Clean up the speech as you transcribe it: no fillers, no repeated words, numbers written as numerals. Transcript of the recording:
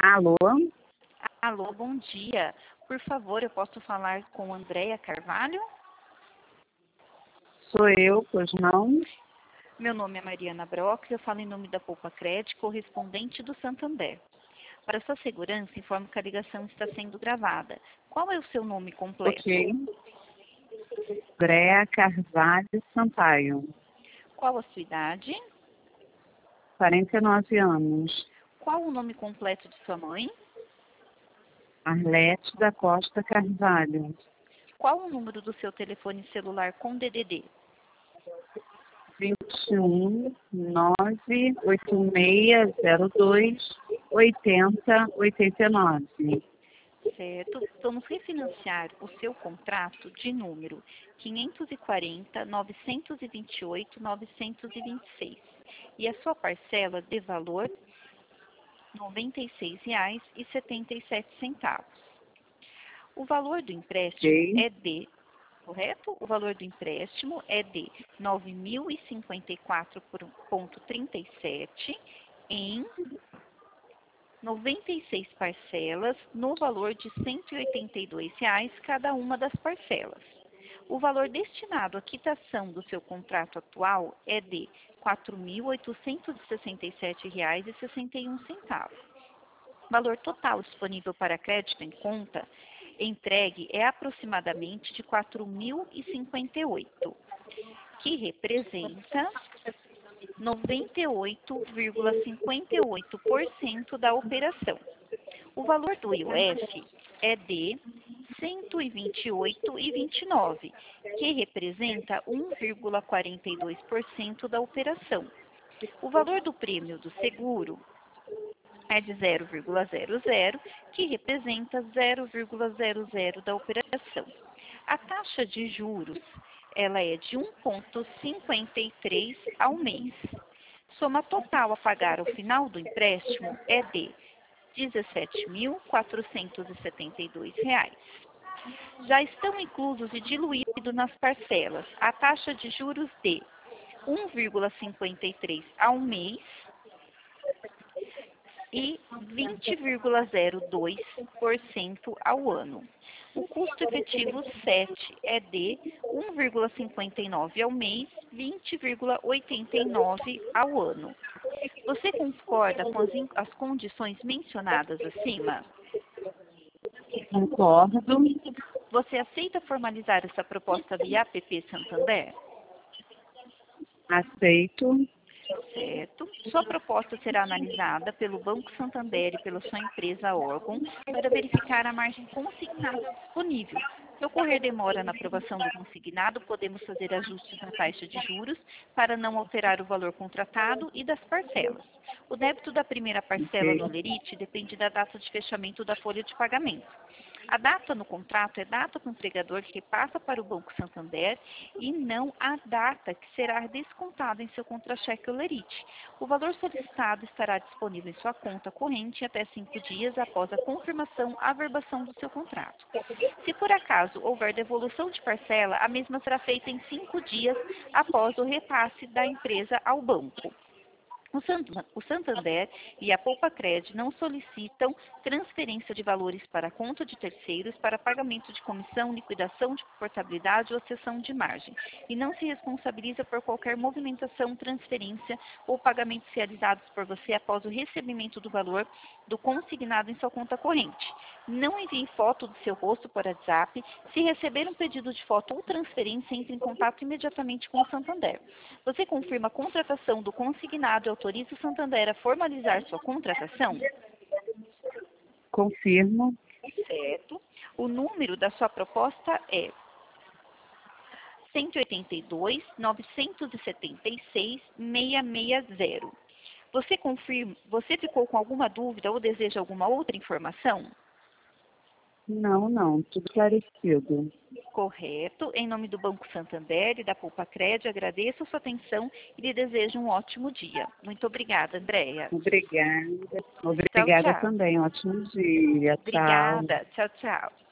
Alô? Alô, bom dia. Por favor, eu posso falar com Andréia Carvalho? Sou eu, pois não? Meu nome é Mariana Brock, eu falo em nome da Poupa Cred, correspondente do Santander. Para sua segurança, informo que a ligação está sendo gravada. Qual é o seu nome completo? Ok. Andréa Carvalho Sampaio, Qual a sua idade? 49 anos. Qual o nome completo de sua mãe? Arlete da Costa Carvalho, Qual o número do seu telefone celular com DDD? 21 98602 8089. Certo? Vamos refinanciar o seu contrato de número 540-928-926 e a sua parcela de valor R$ 96,77. O valor do empréstimo Ok. é de, correto? O valor do empréstimo é de R$ 9.054,37 em 96 parcelas no valor de R$ 182 cada uma das parcelas. O valor destinado à quitação do seu contrato atual é de R$ 4.867,61. O valor total disponível para crédito em conta entregue é aproximadamente de R$ 4.058, que representa 98,58% da operação. O valor do IOF é de R$ 128,29, que representa 1,42% da operação. O valor do prêmio do seguro é de 0,00, que representa 0,00 da operação. A taxa de juros ela é de 1,53 ao mês. Soma total a pagar ao final do empréstimo é de R$ 17.472. Já estão inclusos e diluídos nas parcelas a taxa de juros de 1,53 ao mês e 20,02% ao ano. O custo efetivo 7 é de 1,59 ao mês, 20,89 ao ano. Você concorda com as condições mencionadas acima? Concordo. Você aceita formalizar essa proposta via APP Santander? Aceito. Certo. Sua proposta será analisada pelo Banco Santander e pela sua empresa órgão para verificar a margem consignada disponível. Se ocorrer demora na aprovação do consignado, podemos fazer ajustes na taxa de juros para não alterar o valor contratado e das parcelas. O débito da primeira parcela no Lerite depende da data de fechamento da folha de pagamento. A data no contrato é data que o empregador repassa para o Banco Santander e não a data que será descontada em seu contra-cheque ou lerite. O valor solicitado estará disponível em sua conta corrente até 5 dias após a confirmação, averbação do seu contrato. Se por acaso houver devolução de parcela, a mesma será feita em 5 dias após o repasse da empresa ao banco. O Santander e a Poupa Cred não solicitam transferência de valores para a conta de terceiros para pagamento de comissão, liquidação de portabilidade ou cessão de margem e não se responsabiliza por qualquer movimentação, transferência ou pagamentos realizados por você após o recebimento do valor do consignado em sua conta corrente. Não envie foto do seu rosto por WhatsApp. Se receber um pedido de foto ou transferência, entre em contato imediatamente com o Santander. Você confirma a contratação do consignado e autoriza o Santander a formalizar sua contratação? Confirmo. Certo. O número da sua proposta é 182.976.660. Você ficou com alguma dúvida ou deseja alguma outra informação? Não, tudo esclarecido. Correto. Em nome do Banco Santander e da Poupa Cred, agradeço a sua atenção e lhe desejo um ótimo dia. Muito obrigada, Andréia. Obrigada. Tchau, Obrigada tchau. também. Ótimo dia. Tchau. Obrigada. Tchau, tchau.